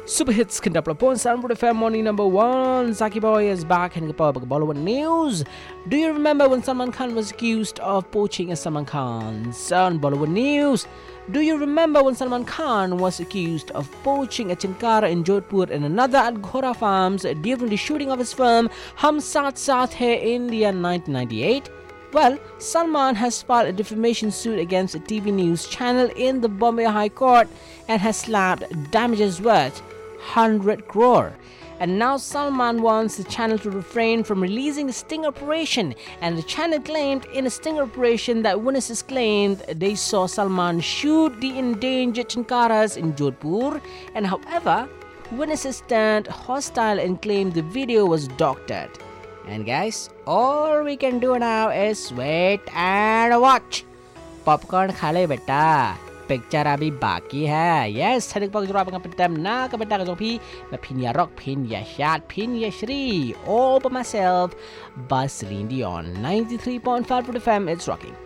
Super hits can double upon Soundboard FM morning number 1. Zaki Boy is back and Bollywood news. Do you remember when Salman Khan was accused of poaching a Salman Khan's son? Bollywood news. Do you remember when Salman Khan was accused of poaching a chinkara in Jodhpur and another at Ghora Farms during the shooting of his film Hum Saath Saath Hai India 1998? Well, Salman has filed a defamation suit against a TV news channel in the Bombay High Court and has slapped damages worth 100 crore. And now Salman wants the channel to refrain from releasing a sting operation, and the channel claimed in a sting operation that witnesses claimed they saw Salman shoot the endangered chinkaras in Jodhpur, and however, witnesses turned hostile and claimed the video was doctored. And guys, all we can do now is wait and watch. Popcorn खा ले बेटा, picture अभी बाकी है. Yes, hari pag jura pang petam na kabeta ka zopi, na pinya rock, pinya shot, pinya shri. All by myself, Bas Dion, 93.5 FM. It's rocking.